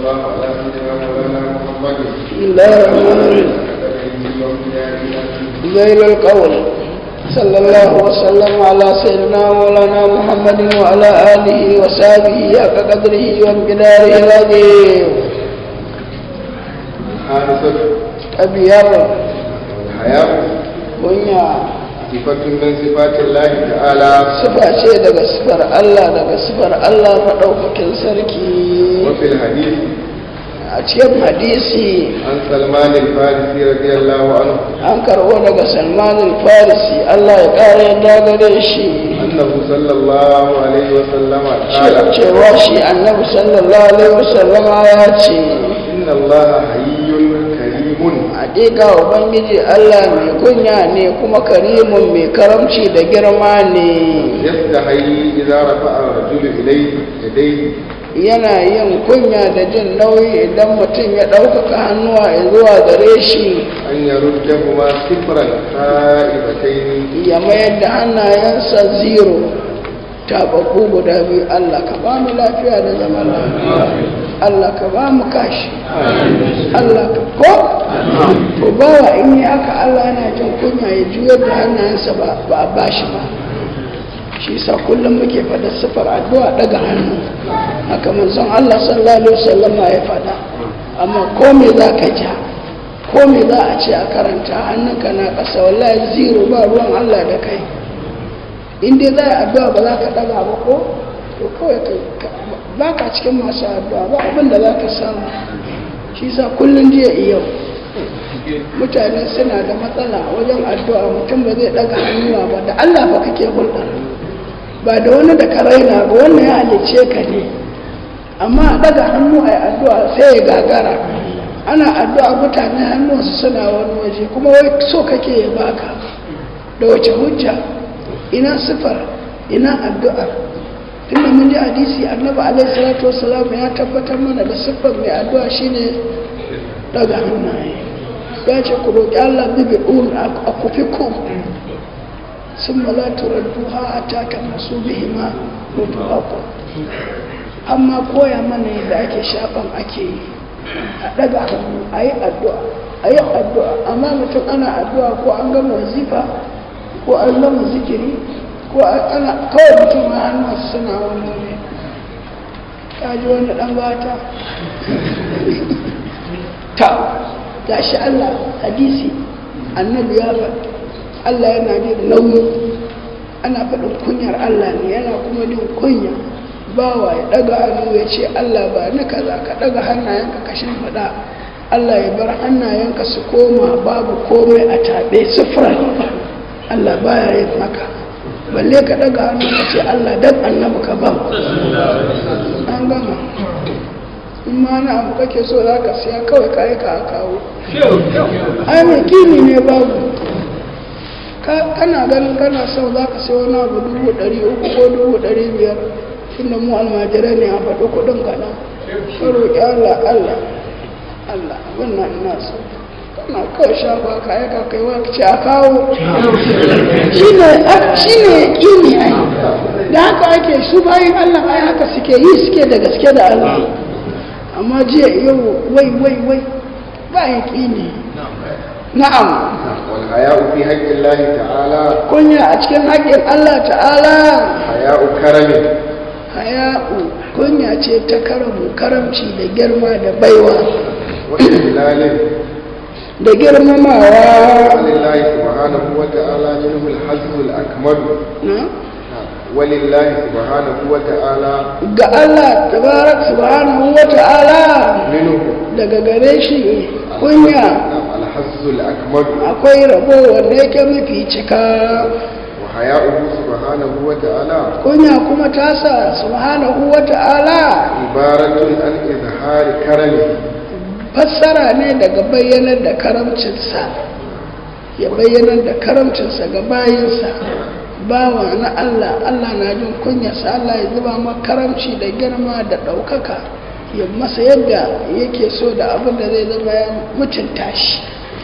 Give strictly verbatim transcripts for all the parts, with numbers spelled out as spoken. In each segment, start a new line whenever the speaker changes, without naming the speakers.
الله على سيدنا مولانا محمد
بسم الله الرحمن الرحيم ذيل القول صلى الله وسلم على سيدنا مولانا محمد وعلى آله وصحبه حق قدره وامتداره العظيم.
حادثة
أبيار
الحياة
كنيا
صفة من صفات الله تعالى
صفة شيء daga sifar Allah daga sifar Allah madaukakin sarki.
وفي الحديث
a cikin hadisi
عن سلمان الفارسي رضي الله عنه
an karɓo daga Salman al-Farisi Allah ya ƙara yadda gare shi
أنه صلى الله عليه وسلم قال
cewa shi annabi sallallahu alaihi wasallama ya ce
إن الله حي كريم
haƙiƙa ubangiji Allah mai kunya ne kuma karimun mai karamci da girma ne
يستحي إذا رفع الرجل إليه يديه
yana yin kunya da jin nauyi idan mutum ya ɗaukaka hannuwa zuwa gare shi
أن يردهما صفرا خائبتين
ya mayar da hannayensa zero taɓaɓɓu guda biyu. Allah ka ba mu lafiya da zaman lafiya, Allah ka ba mu kashi, Allah ka ko to bawa in yi haka Allah yana jin kunya ya juyar da hannayensa ba a bashi ba. Shi sa kullum muke faɗa sifar addu'a daga hannu haka manzon Allah sallallahu alaihi wasallam ya faɗa. Amma ko me za ka ja ko me za a ce a karanta hannunka na ƙasa wallahi zero ba ruwan Allah da kai. In dai za a addu'a ba za ka ɗaga ba ko to kawai ba ka cikin masu addu'a ba abin da za ka samu. Shi sa kullum jiya yau mutane suna da matsala wajen addu'a mutum ba zai ɗaga hannuwa ba da Allah ba kake hulɗa ba da wani da ka raina ba wannan ya halice ka ne amma daga hannu a addu'a sai ya gagara ana addu'a mutane hannunsu suna wani waje kuma wai so kake ya baka da wace hujja ina sifar ina addu'ar tunda mun ji hadisi annabi alaihi salatu wassalam ya tabbatar mana da sifar mai addu'a shine daga hannaye ya ce ku roƙi Allah bibi un a kufiku ثم لا تردوها حتى تمسوا بهما وتوقوا amma koya mana yadda ake shafan ake yi a daga hannu a yi addu'a a yi addu'a amma mutum ana addu'a ko an gama wazifa ko an gama zikiri ko ana kawai mutum a hannu suna wani ne kaji wani ɗan bata ta gashi Allah hadisi annabi ya faɗi Allah yana jin nauyi ana faɗin kunyar Allah ne yana kuma jin kunya bawa ya ɗaga hannu ya ce Allah ba na kaza ka ɗaga hannayenka ka shimfiɗa Allah ya bar hannayenka su koma babu komai a taɓe sufura Allah baya yin haka balle ka ɗaga hannu ka ce Allah dan annabi ka ba an gama in ma na abu kake so za ka siya kawai ka yi ka kawo ai mai kimi ne babu kana ganin kana sau za ka sai wani abu dubu ɗari uku ko dubu ɗari biyar inda mu almajirai ne a faɗi kuɗin kana ka roƙi Allah Allah Allah abin nan ina so kana kawai shafa ka yi ka kai wa ce a kawo shi ne ƙini ai da haka ake su bayan Allah ai haka suke yi suke da gaske da Allah amma jiya yau wai wai wai ba ya ƙini na'am
والحياء في حق الله تعالى
kunya a cikin haƙƙin Allah ta'ala
حياء كرم
haya'u kunya ce ta karamu karamci da girma da baiwa
وإجلال
da girmamawa
ولله سبحانه وتعالى منه الحظ الأكمل
na
ولله سبحانه وتعالى
ga Allah tabarak subhanahu wa ta'ala
منه
daga gare shi kunya
الحظ الأكمل
akwai rabo wanda yake mafi cika
وحياؤه سبحانه وتعالى
kunya kuma tasa subhanahu wa ta'ala
عبارة عن إظهار كرمه
fassara ne daga bayyanar da karamcinsa ya bayyanar da karamcinsa ga bayinsa bawa na Allah Allah na jin kunyarsa Allah ya zuba ma karamci da girma da ɗaukaka ya masa yadda yake so da abin da zai zama ya mutunta shi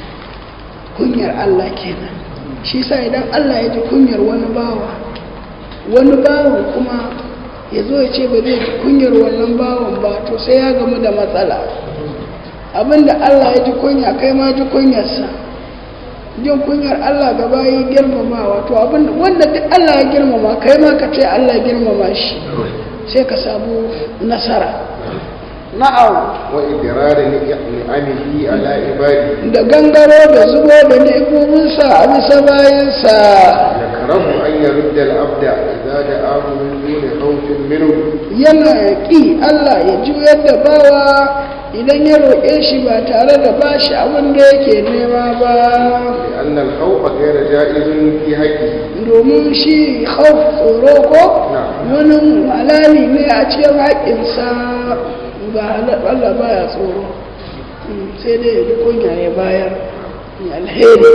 kunyar Allah kenan shi sa idan Allah ya ji kunyar wani bawa wani bawa kuma ya zo ya ce ba zai ji kunyar wannan bawan ba to sai ya gamu da matsala. Abinda Allah ya ji kunya kai ma ji kunyarsa. Jin kunyar Allah ga bayi girmamawa to abin wanda duk Allah ya girmama kai ma ka ce Allah ya girmama shi sai ka samu nasara. Na'am.
Wa idrari ni'amihi ala ibadi.
Da gangaro da zubo da ni'imominsa a bisa bayansa.
Yakrahu an yarudda al-abda idza da'ahu min duni khawfin minhu.
Yana ki Allah ya juyar da bawa idan ya roƙe shi ba tare da bashi abin da yake nema ba.
Li'anna al-khawfa ghayra ja'izun fi haqqihi.
Domin shi khawf tsoro ko wani halali ne a cikin haƙƙinsa. Ba Allah baya tsoro sai dai ya kunya ya bayar alheri.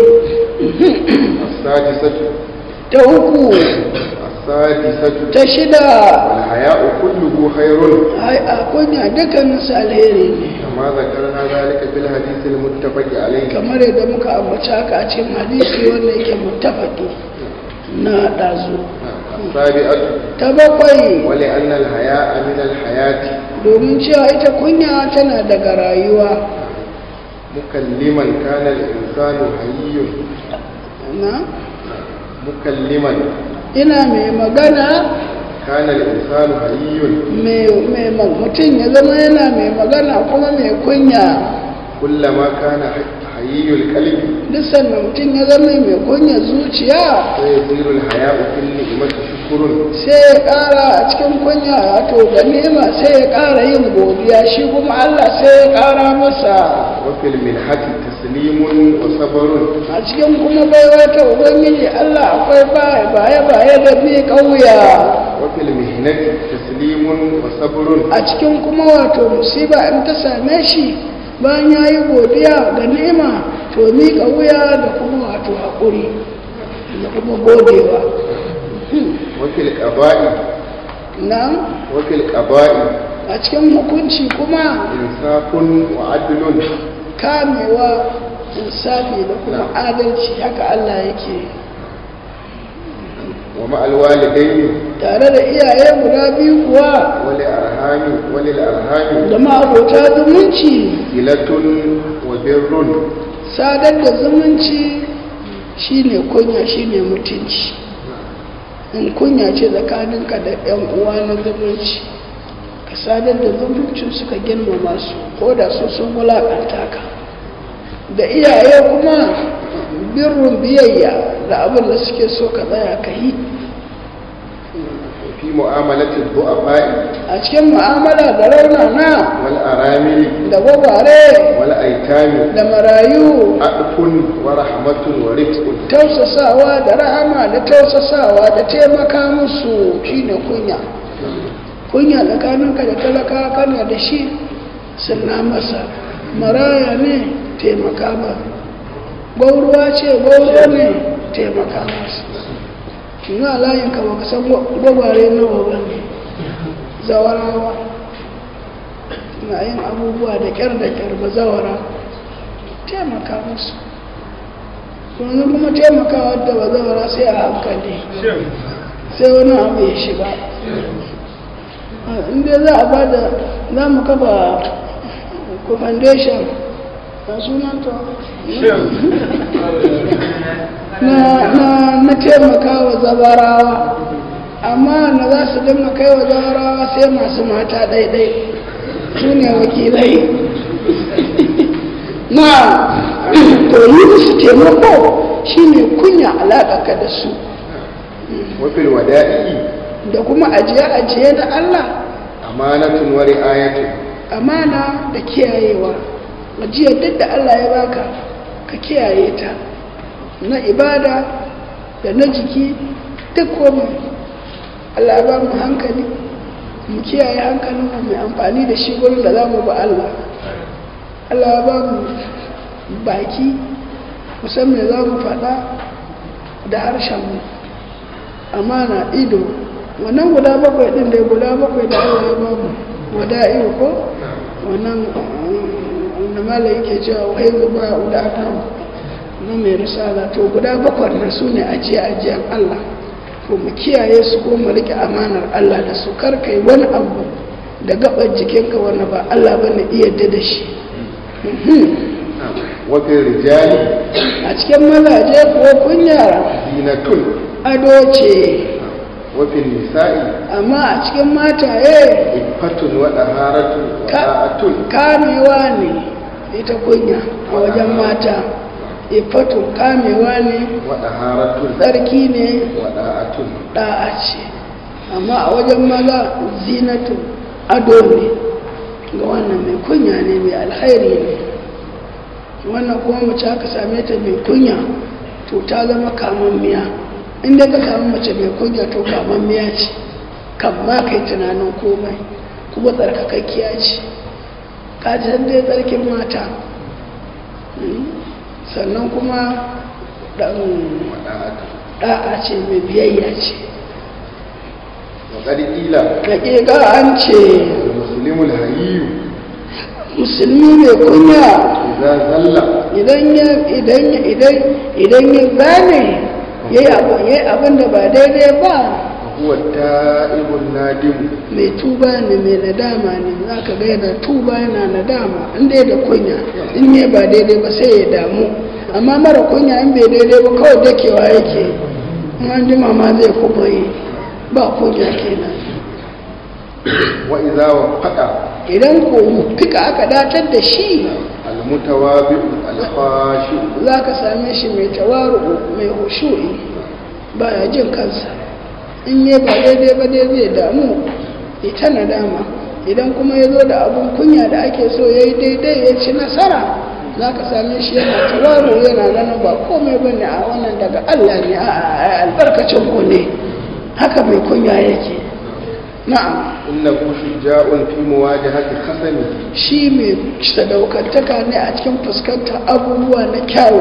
As-sadisatu
ta uku.
As-sadisatu
ta shida.
Al-haya'u kulluhu khairun.
Ai a kunya dukkanin sa alheri ne.
Kama zakarna zalika bil hadith al-muttafaq alayhi. Kamar
yadda muka ambaci haka a cikin hadisi wanda yake muttafaqi na dazu.
As-sabi'atu
ta bakwai.
Wa li'anna al-haya'a min al-hayati. Domin
cewa ita kunya tana daga rayuwa.
Mukalliman kana al-insanu hayyun.
Na?
Mukalliman.
Ina mai magana.
Kana al-insanu hayyun.
Mai mutum ya zama yana mai magana kuma mai kunya.
Kullama kana hayyul qalbi.
Duk sannan mutum ya zama mai kunya zuciya.
Sai yasirul haya'u fil ni'mati shukrun.
Sai ya ƙara a cikin kunya wato da nema sai ya ƙara yin godiya shi kuma Allah sai ya ƙara masa.
Wa fil minhati taslimun wa sabrun.
A cikin kuma baiwa ta ubangiji Allah akwai baya baya baya da bi kauya.
Wa fil mihnati taslimun wa sabrun.
A cikin kuma wato musiba in ta same shi bayan ya yi godiya ga nema to miƙa wuya da kuma wato haƙuri da kuma godewa.
Wakil ƙaba'i.
Na?
Wakil ƙaba'i.
A cikin hukunci kuma
insafun wa adlun.
Kamewa, insafi da kuma adalci haka Allah yake.
Wa ma'al walidaini.
Tare da iyaye guda biyu kuwa.
Wali arhami, wali arhami.
Da ma'abota zumunci.
Filatun wa birrun.
Sadar da zumunci shine kunya shine mutunci. In kunya ce tsakaninka da ‘yan uwa na zumunci ka sadar da zumuncin suka girmama su ko da su sun wulaƙanta ka da iyaye kuma birrun biyayya da abin da suke so ka tsaya ka yi.
Fi mu'amalatin du'afa'i.
A cikin mu'amala da raunana.
Wal arami.
Da gwagware.
Wal aitami.
Da marayu.
Adfun wa rahmatun wa rifqun.
Tausasawa da rahama da tausasawa da taimaka musu shine kunya. Kunya tsakaninka da talaka kana da shi sunna masa. Maraya ne taimaka ba. Gwauruwa ce gwauruwa ne taimaka masa. Ina layinka ba ka san gwagware nawa ba ne zawarawa na yin abubuwa da kyar da kyar ba zawara taimaka musu yanzu kuma taimaka wadda ba zawara sai a hankali sai wani abu ya shiga inda za a bada za mu kafa ku foundation na sunanta na taimaka wa zabarawa amma na za su dinga kai wa zawarawa sai masu mata daidai su ne wakilai na to yi su taimako shi ne kunya alaƙaƙa da su
wafil wada'i
da kuma ajiye-ajiye da Allah
amanatun wa ri'ayatun
amana da kiyayewa ajiyar duk da Allah ya baka ka kiyaye ta na ibada da na jiki duk komai Allah ba mu hankali mu kiyaye hankalin mu mai amfani da shi gurin da za mu ba Allah Allah ba mu baki musamman za mu faɗa da harshen mu amana ido wannan guda bakwai ɗin da guda bakwai da Allah ya ba mu wada'i ko wannan wanda mala yake cewa wahai zuba da aka na mai risala to guda bakwai da su ne ajiye ajiyar Allah to mu kiyaye su ko mu rike amanar Allah da su kar kai wani abu da gaban jikinka wanda ba Allah bane iya da shi.
wafin rijali
A cikin mazaje ko kunya
zinatun
ado ce,
wafin nisa'i
amma a cikin mataye
ifatun wa daharatun wa
Ka-
da'atun
kamewa ne ita kunya a wajen mata. Ifatun kamewa ne,
wa daharatun
tsarki ne,
wa da'atun
da'a ce, amma a wajen maza zinatu ado ne ga wannan mai kunya ne, mai alhairi ne. Wannan kuma mace aka same ta mai kunya to ta zama kamammiya. Inda ka samu mace mai kunya to kamammiya ce, kan ma kai tunanin komai, kuma tsarkakakkiya ce. Ka ji dai tsarkin mata. Mm. Sannan kuma ɗan
wa da'atun
ɗa'a ce, mai biyayya ce.
wa qadila
Hakika an ce
muslimul hayyu
musulmi mai kunya
idza zalla
idan ya idan ya idan idan ya gane yayi abu yayi abin da ba daidai ba,
huwa ta'ibun nadim
mai tuba ne, mai nadama ne. Zaka ga yana tuba yana nadama in dai da kunya. In yayi ba daidai ba sai ya damu, amma mara kunya in bai daidai ba kawai dakewa yake. In an jima ma zai kuma yi ba kunya kenan.
wa idza wafaqa
Idan ko fika aka datar da shi,
almutawabi alkhashi
za ka same shi mai tawaru, mai hushu'i, baya jin kansa. In yi ba daidai ba dai zai damu ita nadama. Idan kuma ya zo da abun kunya da ake so ya yi daidai ya ci nasara, za ka same shi yana tawaru, yana ganin ba komai ba ne a wannan daga Allah ne, a albarkacin ku ne. Haka mai kunya yake. Na'am.
innahu shuja'un fi muwajahati khasami
Shi mai sadaukantaka ne a cikin fuskantar abubuwa na kyawu,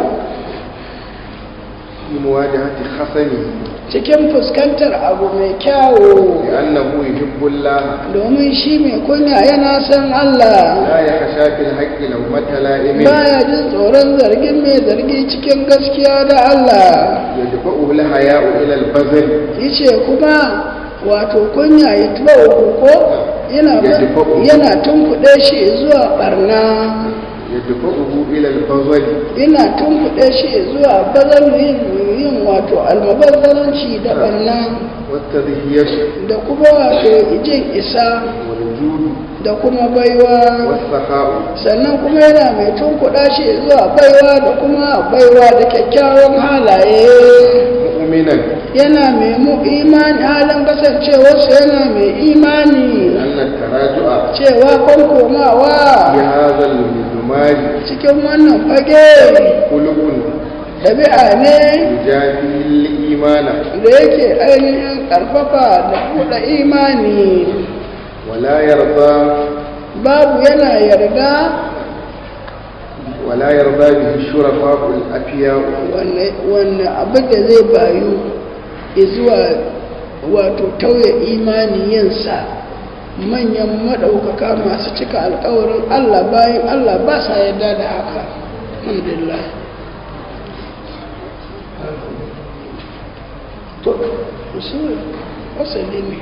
fi muwajahati khasami
cikin fuskantar abu mai kyawu,
li'annahu yuhibbu Allah
domin shi mai kunya yana san Allah.
la yakhsha fil haqqi lawmata la'imin
Baya jin tsoron zargin mai zargi cikin gaskiya da Allah.
yadfa'u al haya'u ila al bazl
Yace kuma wato kunya ya tuba ko yana yana tunkuɗe shi zuwa barna,
yadfa'uhu ila al bazl
yana tunkuɗe shi zuwa bazan yin yin wato almubazzaranci da barna,
wat tadhiyatu
da kuma wato jin isa
wal jud
da kuma baiwa.
was sakha'u
Sannan kuma yana mai tunkuɗa shi zuwa baiwa da kuma baiwa da kyakkyawan halaye.
mu'minan
Yana mai mu imani, halin kasancewarsa yana mai imani
anna taraju'a
cewa kan komawa
fi hadha al mizmari
cikin wannan fage
qulubun
ɗabi'a ne
yujafi al imana
da yake ainihin ƙarfafa da buɗe imani.
wala yarda
Babu yana yarda
ولا يرضى به الشرفاء الأفياء
wanne abin da zai bayu zuwa wato tauye imani yinsa. Manyan maɗaukaka masu cika alkawarin Allah bayan Allah ba sa yarda da haka. Alhamdulillah. To, musu wasali ne.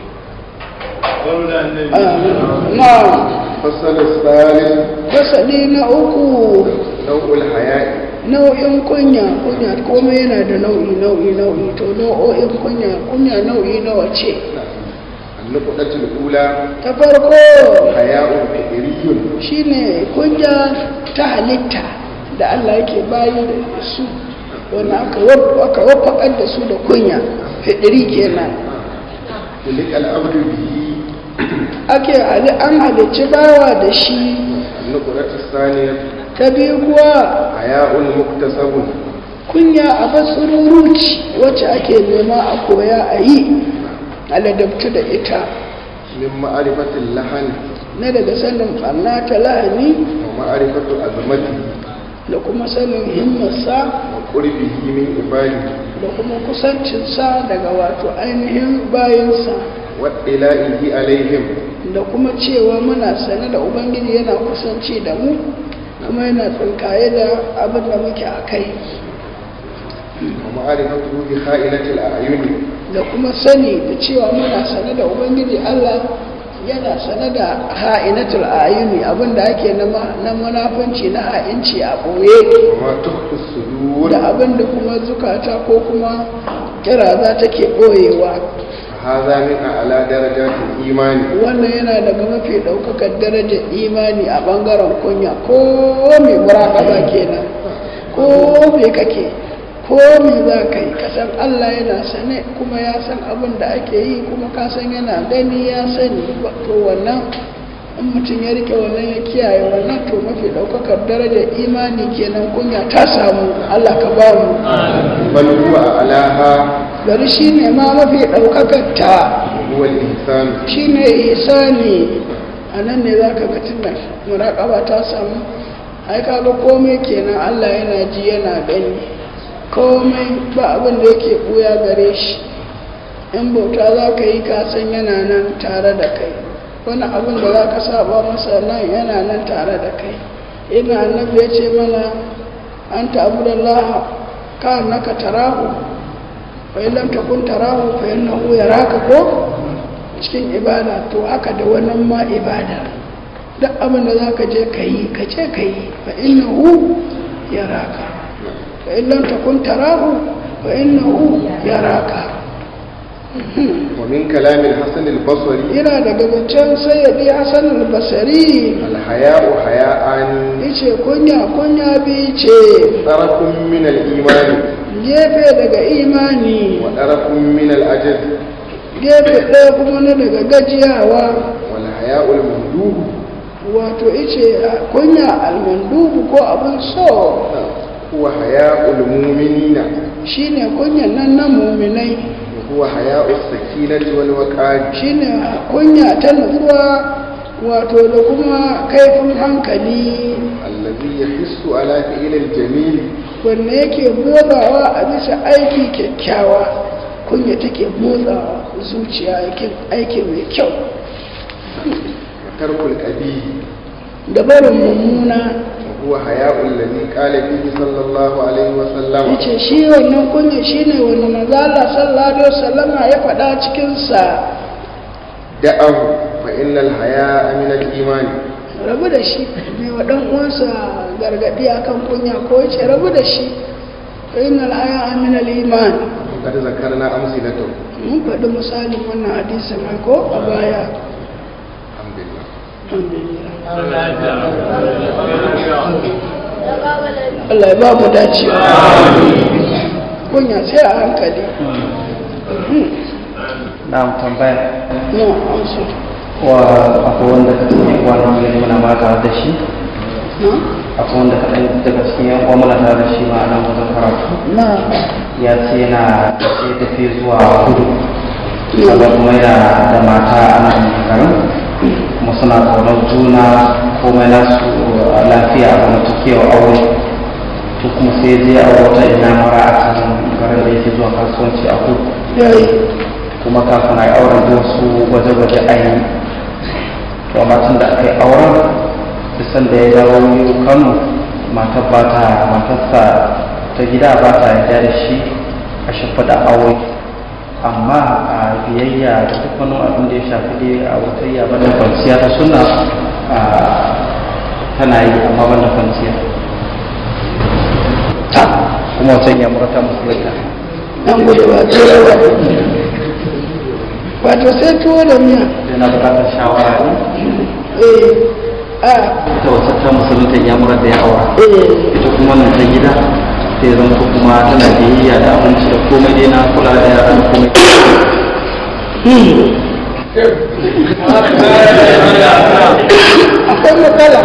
Na
فصل الثالث
wasali na uku,
نوع الحياء
nau'in kunya. Kunya komai yana da nau'i nau'i nau'i. To nau'o'in kunya, kunya nau'i nawa ce?
النقطة الأولى
Ta farko
حياء فئري
shine kunya ta halitta da Allah yake bayi da su, wanda aka aka wafakar da su da kunya, fidiri kenan.
تلك الأمر به
Ake hali an halicci bawa da shi.
النقطة الثانية
Ta biyu kuwa
حياء مكتسب
kunya a batsururuci wacce ake nema a koya a yi, a ladabtu da ita,
من معرفة اللحن
na daga sanin ɓanna ta lahani
ومعرفة أزمته
da kuma sanin himmarsa
وقربه من عباده
da kuma kusancinsa daga wato ainihin bayansa,
واطلاعه عليهم
da kuma cewa muna sane da Ubangiji yana kusanci da mu, kuma yana tsinkaye da abin da muke a kai,
ومعرفته بخائنة الأعين
da kuma sani da cewa muna sane da ubangiji Allah yana sane da ha'inatul ayuni abinda ake na munafunci na ha'inci a ɓoye da abinda kuma zukata ko kuma kiraza take ɓoyewa.
haza min a'la darajatul imani
wannan yana daga mafi ɗaukakar darajar imani a ɓangaren kunya ko mai muraƙaba kenan ko mai kake ko me za ka yi kasan Allah yana sane kuma ya san abin da ake yi kuma kasan yana gani ya sani to wannan in mutum ya rike wannan ya kiyaye wannan to mafi daukakar darajar imani kenan kunya ta samu Allah ka ba mu
bal huwa alaha
bari shine ma mafi daukakar ta
huwa al-ihsan
shine ihsani anan ne zaka ga tunan muraqaba ta samu ai kaga komai kenan Allah yana ji yana gani komai ba abin da yake buya gare shi in bauta za ka yi kasan yana nan tare da kai wani abin da za ka saba masa nan yana nan tare da kai ina annabi ya ce mana an ta'budallaha ka annaka tarahu fa in lam takun tarahu fa innahu yaraka ko cikin ibada to haka da wannan ma ibada duk abin da za ka je ka yi ka je ka yi fa innahu yaraka فإن لم تكن تراه فإنه يراك
ومن كلام الحسن البصري
إلى دقبتان سيدي حسن البصري
الحياء حياءان
إيشي كنيا كنيا بيشي
طرف من الإيمان
جيبه دقا إيماني
وطرف من الأجل
جيبه دقا من دقا قجياوا
والحياء المندوب
wato ice kunya almandubu ko abin so
huwa haya'ul mu'minina
shine kunyan nan na mu'minai
huwa haya'us sakinati wal waqar
shine kunya ta nutsuwa wato da kuma kaifin hankali
allazi yahissu ala fi'lil jamil
wanda yake motsawa a bisa aiki kyakkyawa kunya take motsawa zuciya aiki mai kyau
tarkul abi
da barin mummuna
huwa haya'ul ladhi qala bihi sallallahu alaihi wa sallam
yace shi wannan kunya shine wanda manzo Allah sallallahu alaihi wasallam ya faɗa cikin sa
da'ahu fa innal haya'a min al-iman
rabu da shi mai wa dan uwansa gargadi akan kunya ko yace rabu da shi fa innal haya'a min al-iman
kada zakarna amsilatu
mun faɗi misalin wannan hadisin ko a baya Allah ya ba mu dacewa kunya sai a hankali
na tambaya
na amsu
wa akwai wanda ka cikin kwanan gani muna mata da shi akwai wanda ka daga cikin yan uwa muna tare da shi ma nan wajen karatu
na
ya ce yana sai tafi zuwa kudu sannan kuma yana da mata a nan garin kuma suna kaunar juna komai nasu lafiya a matakewa aure to kuma sai je a wata ina mara a kan garin da yake zuwa kasuwanci a kudu kuma kafin a yi auren da wasu gwaje-gwaje a yi to matan da aka yi auren bisan da ya dawo yi kano matar ba ta matarsa ta gida ba ta yarda da shi a shimfiɗa aure amma a biyayya da duk wani abin da ya shafi dai a watayya banda kwanciya ta suna tana yi amma banda kwanciya kuma wata ya murata musulunta
nan gudu ba tura ba wato sai tuwo da miya
sai na bukatar shawara ne
eh a
ita wata ta musulunta ya murata ya aura
eh
ita kuma nan ta gida sai zama kuma tana biyayya da abinci da komai dai na kula da yara da komai
akwai matsala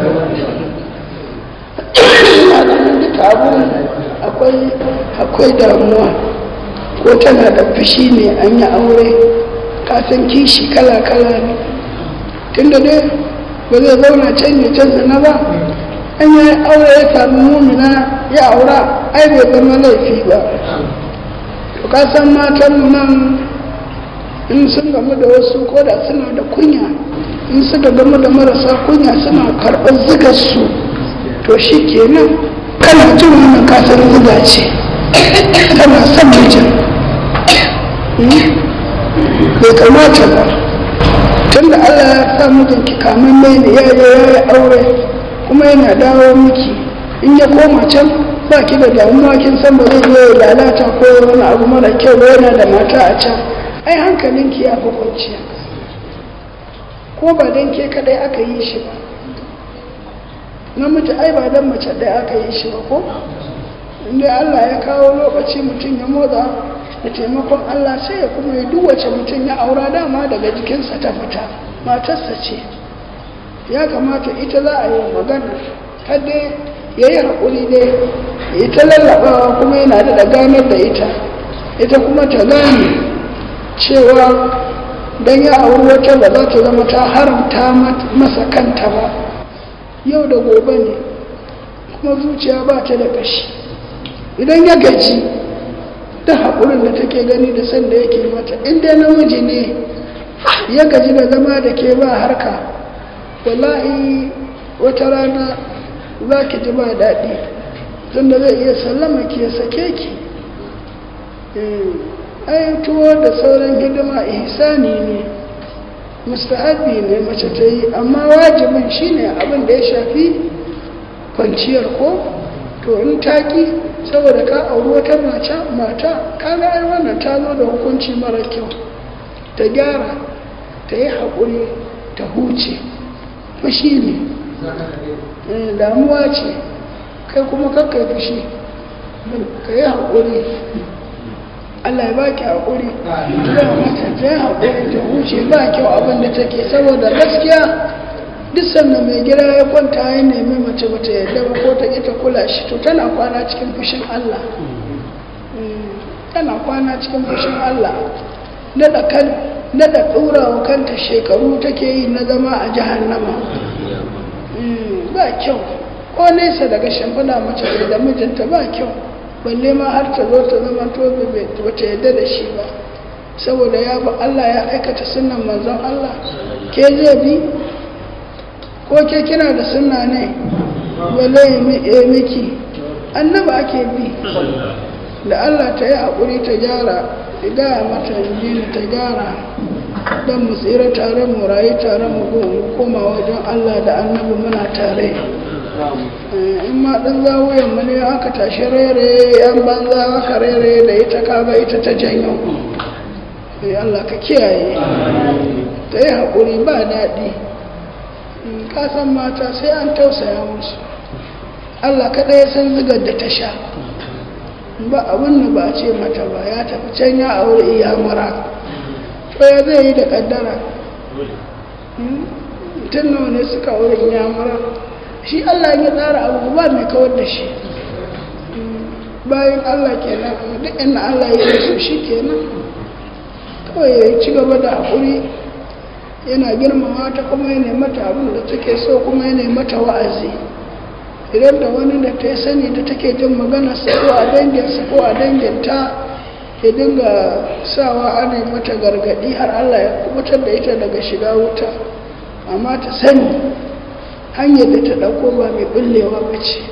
ina ganin duka abun akwai akwai damuwa ko tana da fushi ne an yi aure kasan kishi kala-kala ne tunda dai ba zai zauna can ya can zina ba an yi aure ya sami mumina ya aura ai bai zama laifi ba to kasan matan nan in sun gamu da wasu ko da suna da kunya in suka gamu da marasa kunya suna karɓar zigarsu to shi kenan kana jin wannan kasar ziga ce tana son mijin bai kamata ba tun da Allah ya sa mijinki kamun mai ne ya je ya yi aure kuma yana dawo miki in ya koma can ba ki da damuwa kin san ba zai zo ya lalata ko wani abu mara kyau ba yana da mata a can ai hankalinki ya fi kwanciya ko ba don ke kadai aka yi shi ba namiji ai ba don mace ɗaya aka yi shi ba ko inda Allah ya kawo lokaci mutum ya motsa da taimakon Allah sai ya kuma yi duwace mutum ya aura dama daga jikinsa ta fita matarsa ce ya kamata ita za a yi magana kada ya yi haƙuri dai ya ta lallaɓawa kuma yana da ganar da ita ita kuma ta gane cewa don ya auri wata ba za ta zama ta haramta masa kanta ba yau da gobe ne kuma zuciya ba ta da ƙashi idan ya gaji da haƙurin da take gani da sanda yake mata inda namiji ne ya gaji da zama da ke ba harka wallahi wata rana za ki ji ba daɗi tunda zai iya sallama ki ya sake ki ai tuwo da sauran hidima ihsani ne mustahabi ne mace ta yi amma wajibin shine abin da ya shafi kwanciyar ko to in taki saboda ka auri wata mata kaga ai wannan ta zo da hukunci mara kyau ta gyara ta yi haƙuri ta huce fushi ne damuwa ce kai kuma kakkai fushi ka yi haƙuri Allah ya ba ki haƙuri ya mata ta yi haƙuri ta huce ba kyau abin da take saboda gaskiya duk sannan mai gida ya kwanta ya nemi mace bata yadda ba ko ta ita kula shi to tana kwana cikin fushin Allah tana kwana cikin fushin Allah nada kan nada dora wa kanta shekaru take yi na zama a jahannama ba kyau ko nesa daga shimfiɗa mace da mijinta ba kyau balle ma har ta zo ta zama to bata yadda da shi ba saboda ya ba Allah ya aikata sunnan manzon Allah ke zai bi ko ke kina da sunna ne wallahi ya miki annaba ake bi da Allah ta yi haƙuri ta gyara idan mata jini ta gyara don mu tsira tare mu rayu tare mu koma wajen Allah da annabi muna tare in ma ɗan zawuyan mu ne aka tashi rere yan banza aka rere da ita kaga ita ta janyo Allah ka kiyaye ta yi haƙuri ba daɗi kasan mata sai an tausaya musu Allah kaɗai ya san zigar da ta sha ba abin da ba a ce mata ba ya tafi can ya aure iya mura to ya zai yi da ƙaddara tun nawa ne suka aure iya mura shi Allah ya tsara abu ba mai kawar da shi bayan Allah kenan duk inda Allah ya yi so shi kenan kawai ya ci gaba da haƙuri yana girmama ta kuma yana mata abin da take so kuma yana mata wa'azi idan da wani da ta sani da take jin maganarsa ko a danginsa ko a danginta ya dinga sawa ana mata gargadi har Allah ya kubutar da ita daga shiga wuta amma ta sani hanyar da ta dauko ba mai bullewa ba ce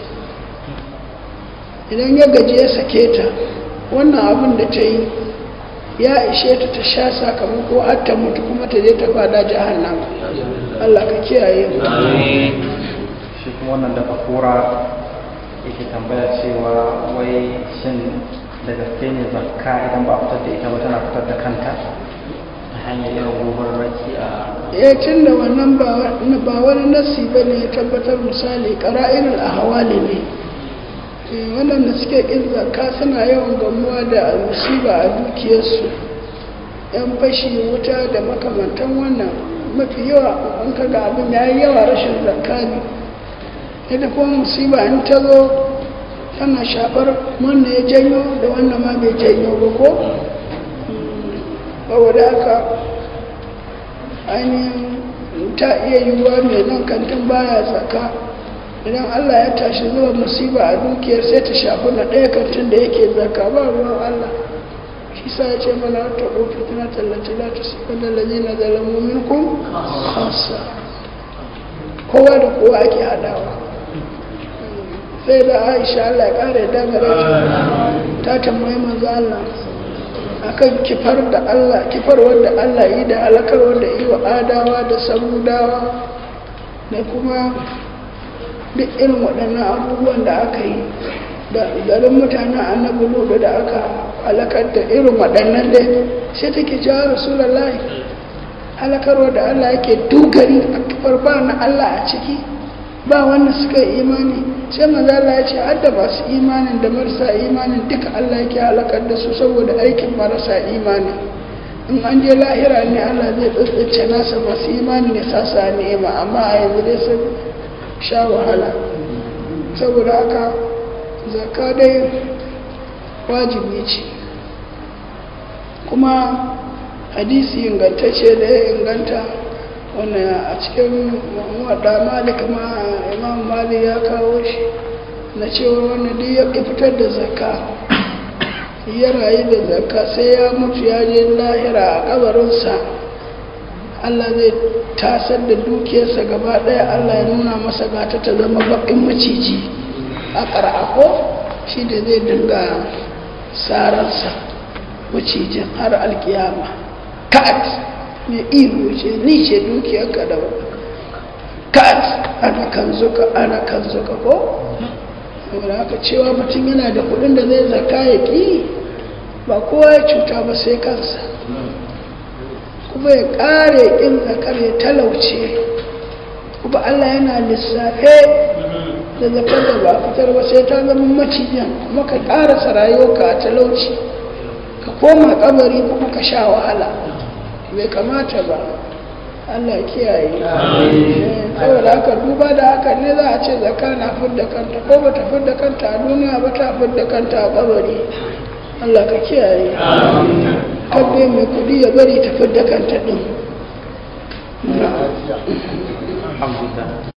idan ya gaji ya sake ta wannan abin da ta yi ya ishe ta ta sha sakamako har ta mutu kuma ta je ta fada jahannama Allah ka kiyaye mu
shi kuma wannan da kafura yake tambaya cewa wai shin da gaske ne zakka idan ba fitar da ita ba tana fitar da kanta ta hanyar yawan gobar raki a
eh tun da wannan ba wani nasi ba ne ya tabbatar misali qara'inul ahwali ne waɗanda suke ƙin zakka suna yawan gamuwa da musiba a dukiyarsu yan fashi wuta da makamantan wannan mafi yawa an kaga abin ya yi yawa rashin zakka ne ita kuma musiba in ta zo tana shafar wannan ya janyo da wannan ma bai janyo ba ko saboda haka ainihin ta iya yiwuwa mai nan kantin baya zakka idan Allah ya tashi zuwa musiba a dukiyar sai ta shafi na ɗaya kantin da yake zaka ba ruwan Allah shi sa ya ce mana ta ɗauki tana tallace za ta sifa da lalle na zalamu minkum khassa kowa da kowa ake haɗawa sai da Aisha Allah ya ƙara ya dagare ta tambayi manzo Allah akan kifar da Allah kifar wanda Allah yi da halakar wanda yi wa adawa da samudawa da kuma duk irin waɗannan abubuwan da aka yi da garin mutanen annabi ludu da aka halakar da irin waɗannan dai sai take cewa rasulullahi halakarwa da Allah yake dogari a kifar ba na Allah a ciki ba wanda suka yi imani sai manzo Allah ya ce hadda masu imanin da marasa imanin duka Allah yake halakar da su saboda aikin marasa imani in an je lahira ne Allah zai tsitsince nasa masu imani ne sasa ni'ima amma a yanzu dai sun sha wahala saboda haka zakka dai wajibi ce kuma hadisi ingantacce da ya inganta wannan a cikin wadda malik ma imam malik ya kawo shi na cewa wannan duk ya fitar da zakka ya rayu da zakka sai ya mutu ya je lahira a kabarinsa Allah zai tasar da dukiyarsa gaba daya Allah ya nuna masa gata ta zama bakin maciji a ƙar'ako shi da zai dinga sararsa macijin har alkiyama kat mai ihu ce ni ce dukiyarka da kat ana kan zuka ana kan zuka ko saboda haka cewa mutum yana da kudin da zai zaka ya ki ba kowa ya cuta ba sai kansa kuma ya kare kin zakar ya talauce kuma Allah yana lissafe da zakar da ba fitar ba sai ta zama macijin kuma ka karasa rayuwarka a talauci ka koma kabari kuma ka sha wahala bai kamata ba Allah kiyaye saboda haka duba da haka ne za a ce zakka na fidda kanta ko ba ta fidda kanta a duniya ba ta fidda kanta a kabari Allah ka kiyaye kabbe mai kudi ya bari ta fidda kanta din